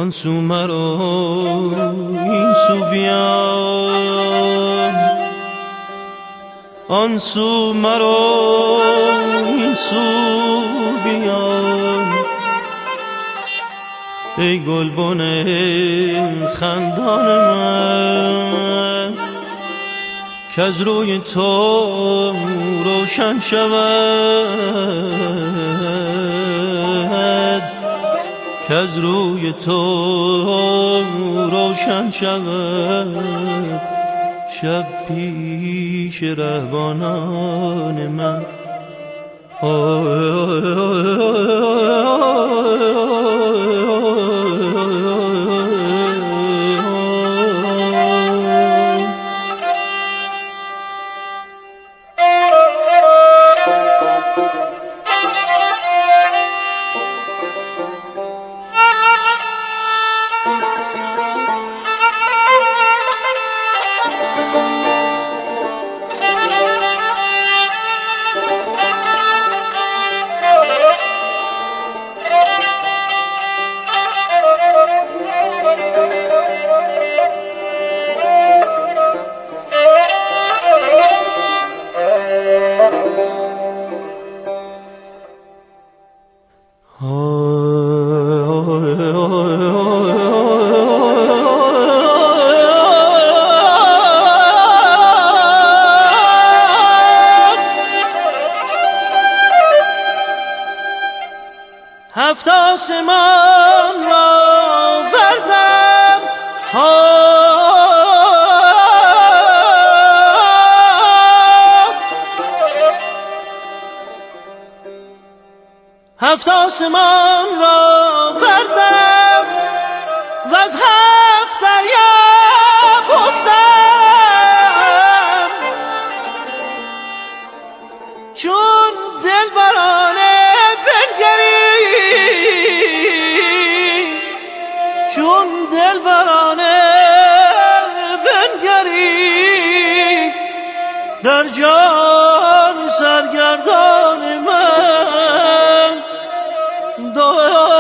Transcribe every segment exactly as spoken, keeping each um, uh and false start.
آن سو مرا این سو بیام، آن سو مرا این سو بیام. ای گلبن خندان من کز روی تو روشن شود، کز روی تو روشن شود. شب پیش رهبانان من هفت آسمان را بردم، هفت آسمان را بردم و از هفت دریا بگذرم، چون دلبرانه بنگری، چون دلبرانه بنگری در جان سرگردان من دو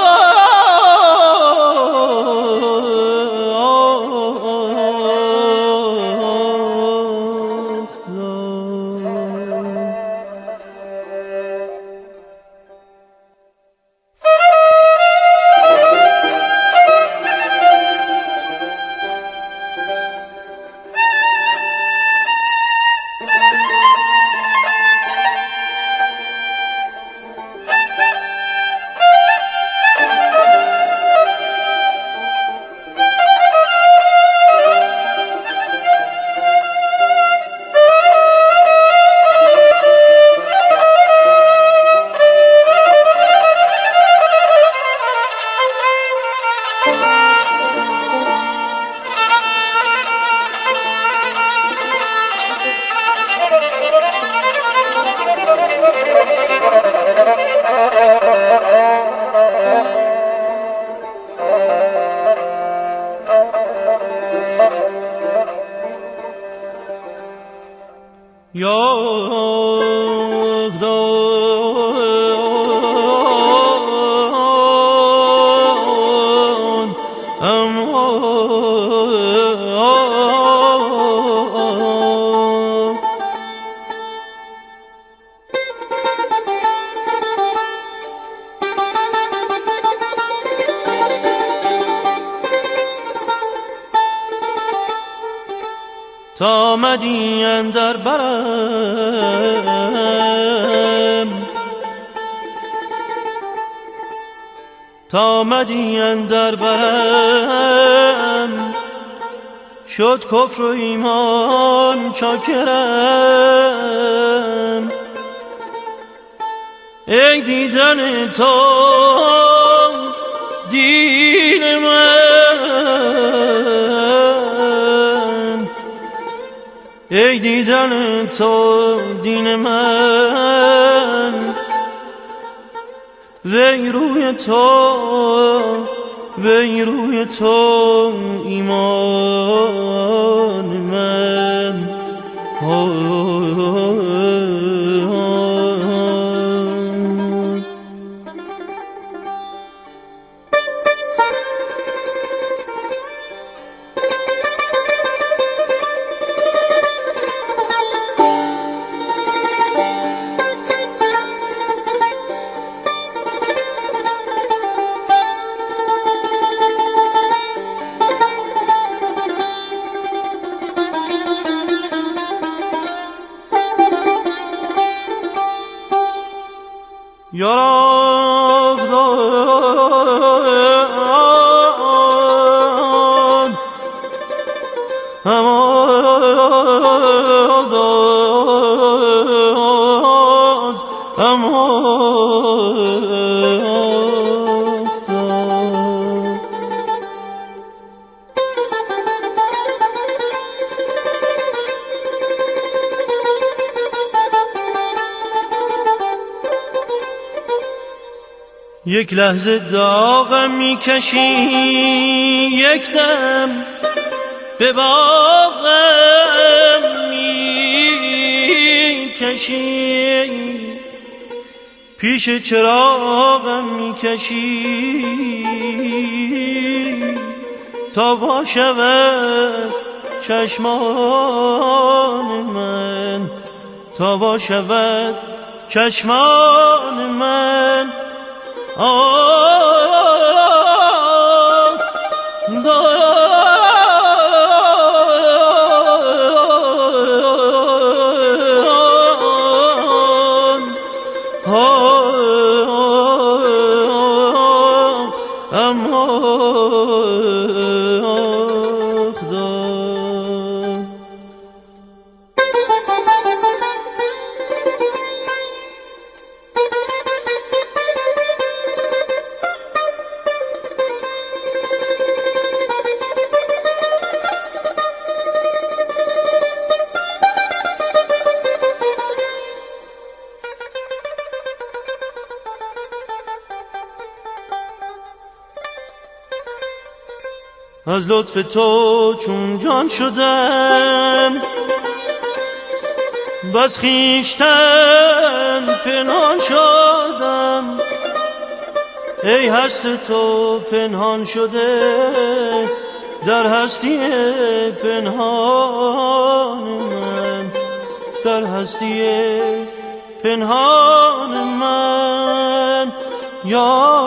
یادان امان تا آمدی اندر برم، تا آمدی اندر برم شد کفر و ایمان چاکرم. ای دیدن تو دین من، ای دیدن تو دین من، وی روی تو، وی روی تو ایمان من. یاران امان امان یک لحظه داغم میکشی، یک دم به باغم میکشی، پیش چراغم میکشی تا وا شود چشمان من، تا وا شود چشمان من. آه از لطف تو چون جان شدم، بس خویشتن پنهان شدم. ای هست تو پنهان شده در هستی پنهان من، در هستی پنهان من. یا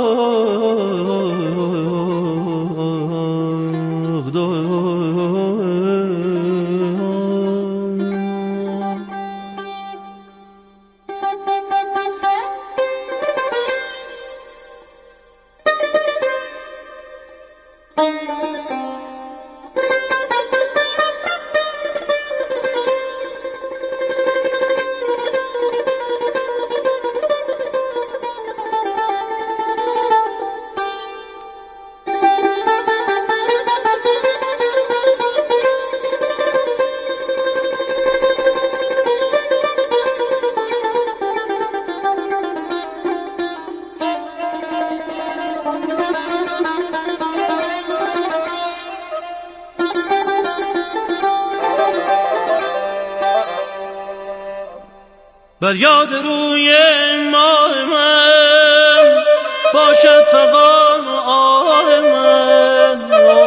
بر یاد روی ماه من باشد فغان و آه من.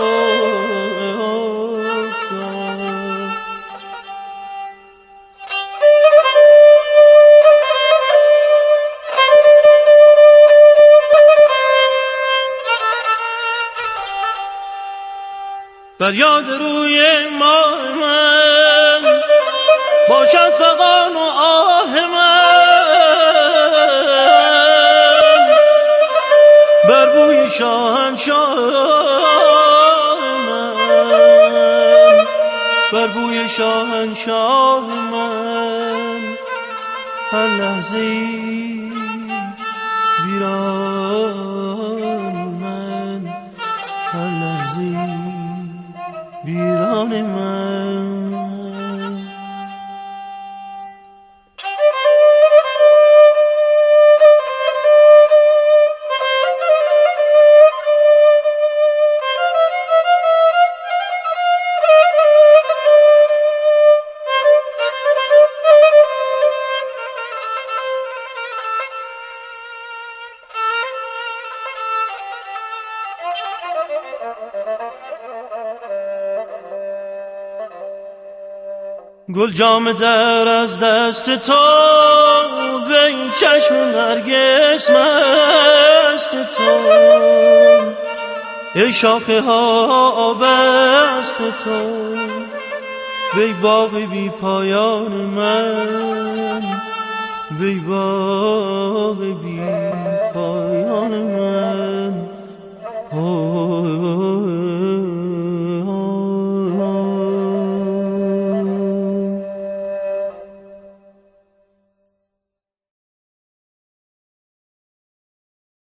بر یاد روی ماه من باشد فغان و آه من، بر بوی شاهنشاه من، بر بوی شاهنشاه من. هر لحظه ویران من، هر لحظه ویران من. گل جام در از دست تو، وی چشم نرگس مست تو، ای شاخه ها آبست تو، وی باغ بی پایان من، وی باغ بی پایان من.